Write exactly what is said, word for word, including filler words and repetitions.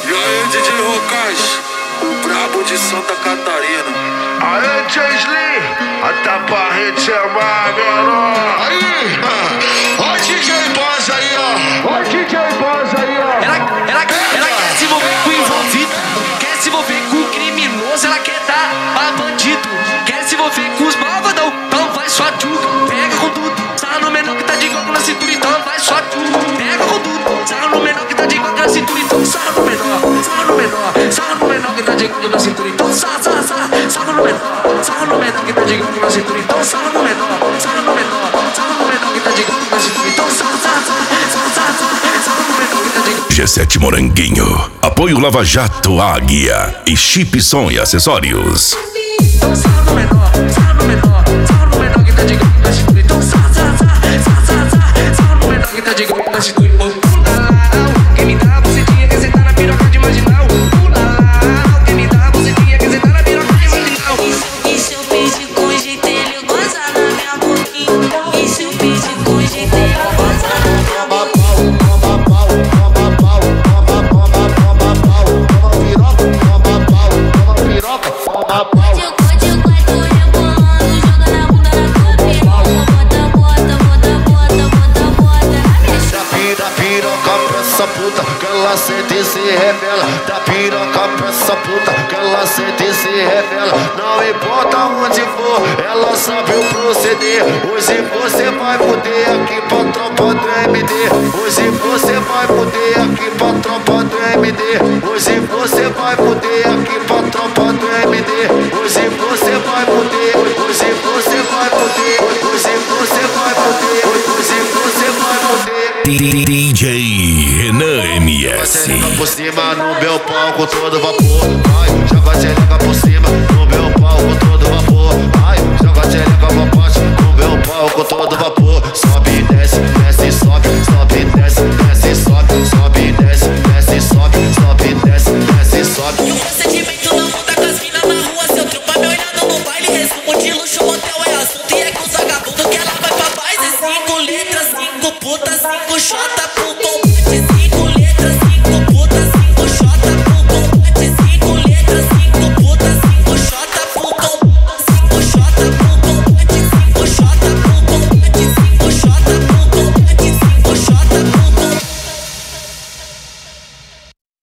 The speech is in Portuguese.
E aí, D J Rocas, o brabo de Santa Catarina. Aê, Chesli, até pra gente chamar, menor. Aí, ó D J Boss aí, ó. Ó D J Boss aí, ó. Ela, ela, ela quer se envolver com o envolvido, quer se envolver com o criminoso, ela quer dar pra bandido, quer se envolver com os malvadão, então vai só tu, pega com tudo, sarra no menor que tá de igual na cintura, então vai só tu, pega com tudo, sarra no menor que tá de igual na cintura, então sarra no menor, sarra no menor, sarra no menor que tá de igual na cintura, então sarra, sarra, sarra, sarra no menor, sarra no menor que tá de igual na cintura, então sarra no menor, sarra no menor, sarra no menor que tá de igual na cintura, então sarra, sarra, sarra, sarra, sarra, sarra no menor que tá de igual. G sete Moranguinho, apoio Lava Jato Águia e Chip Som e Acessórios. Então sarra no menor, sarra no menor, sarra no menor que tá de igual na cintura, então sarra, sarra, sarra, sarra, sarra, sarra no menor que tá de igual na cintura. Quem me dá, você tinha que sentar na piroca de marginal. Quem me dá, você tinha que sentar na piroca de marginal. E se eu pedir com jeito ele goza na minha boquinha? E se eu pedir com jeito ele goza na minha boquinha? Toma pau, toma pau, toma pau, toma pau, toma piroca, toma pau, toma piroca, toma pau. Pode o quarto rebolando, joga na bunda na tua piroca. Bota, bota, bota, bota, bota, bota na minha Da pira, piroca pra essa puta, que ela sente e se revela. Da piroca pra essa puta, que ela sente e se revela. Não importa onde for, ela sabe o proceder. Hoje você vai poder aqui pra tropa do M D. Hoje você vai poder aqui pra tropa do M D. Hoje você vai poder aqui pra tropa do M D. Hoje você vai poder, hoje você vai poder, hoje você vai poder, hoje você vai poder. D J Renan M S. Joga por cima no meu palco todo vapor. Vai, joga a xereca por cima no meu palco todo vapor. Vai, joga a xereca pra baixo no meu palco todo vapor. Sobe e desce,